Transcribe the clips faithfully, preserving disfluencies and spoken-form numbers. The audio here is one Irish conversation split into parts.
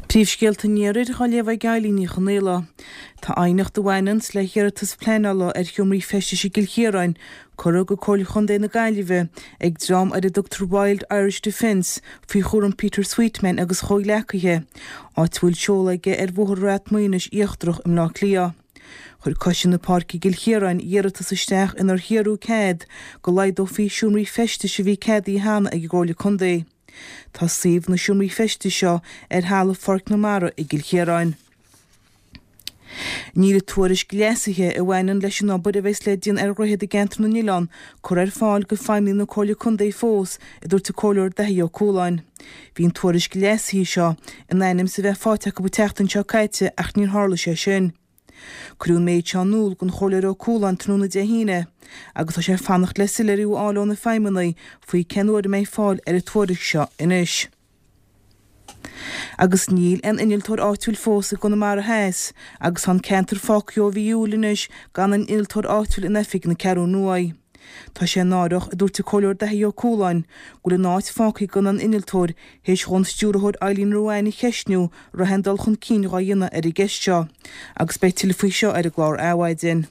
Príomhscéalta níorid cha léamh gailíní chanéla. Tá aithneach do bhainans le chéartas pléanala ar thiomraí feistis Gilchéaráin, chora go cóil chundé na gaiileheh ag drám ar a Doctor Wild Irish Defence faoi chóran Peter Sweetman agus chóig lechaithe, áit bhfuil seolaige ar bhuthar rát muoinis íochtrach im lá clia. Chur cosisian na Páircí Gilchéaráin dhéartas isteach inar chéarú céad go laid ó faoi siúmraí feistis a bhí céad í hána ag ggóla chundé. Tá saomh na siúmraí feistis seo ar hála Forc na Mara i Gilchéaráin. Ní le tuairis gléasathe i bhhaineann leis an obair a bheits le díon ar roihéad a gentar na Nílan, chur ar fáil go feimlí na cóla chundé fós i dúirt a cóileir dehí ó cóláin. Bhín tuairis gléasathe seo in éinim sa bheith fáteach go buteachtain seo caite ach níor tharla sé sin. Crún méid seanúil gon choir ó cólan trúna de híine, agus tá sé fannacht le sileirú ála na feimanaí faoi cenúir méid fáil ar a tuairis seo inis. Agus níl an iniltóir áitiúil fósa go na mar a héas, agus an centar fáciú bhí úlinis gan an iniltóir áitiúil in efig na cearú nuaid. Tá sé nádach a dúirta cóileir dehí ó cóláin, go le náid fácaí gan an iniltóir héis chun stúrathóir Eileen Ruáin i cheisniú ra hendal chun cín rá dhéine ar i gceisteo, agus be til faoi seo ar a glár áhaidin.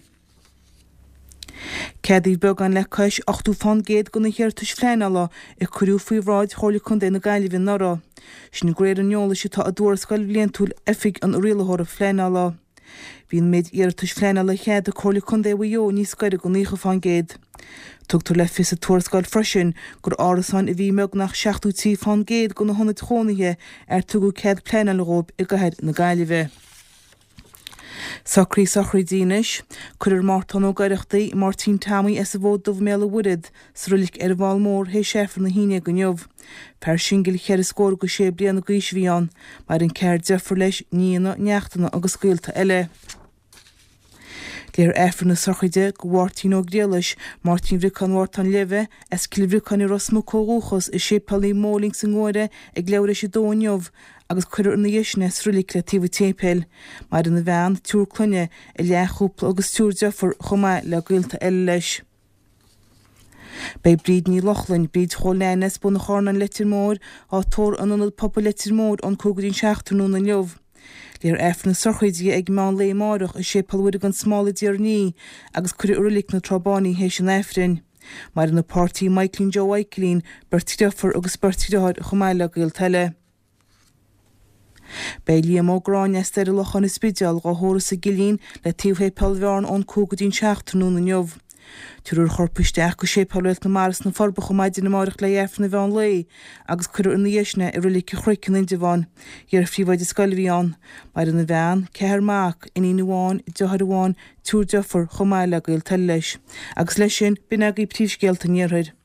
Céadaí beag an le cais ochtú fan géad go na chéartas phléanala i curiú faoi bhráid chola chundé na gaiileheh nara. Sin gréir an neola se tá a dúir scoil bliantúil efig an rialthóir a phléanala. Bhín méid iartas phléanala chéad a chola chundé bhío níos scoire go nícha fan géad. Tugtar le fis a tuairscoil freisin gur árasáin i bhí meag nach seachtú tí fan géad go na honna trónaithe ar tugu céad phléanala róib i gaiid na gaiileheh. Sacrí sacrí dínis, chuir Martin ó gaiireachtaí Martin Tammy as a bhód dubh méla wurid, srulik ar bháil mór hé séfar na híine go neomh. Per sin gil chéir scór go sé bliana go isbhíán, mar an céir deafar leis níana, neachtainna agus scailta eile. Léir éfar na sochaide go bhhairtín ó gréalas, Martin bhrican bhairt an leve, as cilbhrican i rosmú cóúchas i sé palí móling san ngóire ag leabhar is i dóneomh, agus chuir na dhéisne srulik le tíomh tépil, mar in na bhean túr clunne i leachúpla agus túr deafar chumá le gailta eile leis. Bei bríd ní Lochlann bríd choléines bu na chornan letir mór á tór an anad popa letir mór an cógadín seachtarnú na leomh. Léir éfna sorchaidí ag meán lé márach i sé palhuiide an smála díar ní agus chuir uirlik na trabánaí hééis an éfrin. Mar in na pártaí Michaelín Joe Aikelín bertídeafar agus bertídeáid chumáile gail teile. Bei Liam O'Grán esteir lochan is spideal go hóras a gilín le tíomhhé pelbhearn ón cógadín seachtarnú na neomh. Túr chorpisteach go sé palúilt na maras na forba go maidin na marach le éfna bhean lé, agus chuir na dhéisne i rulik chruicin in diván, ar fríomhaid is scoilbhíán, mar in na bhean, ceir maach in inháin, dehar bháin, túr deafar chomáile gail teile leis. Agus leis sin bin agaí príomhscéalta níorthaid.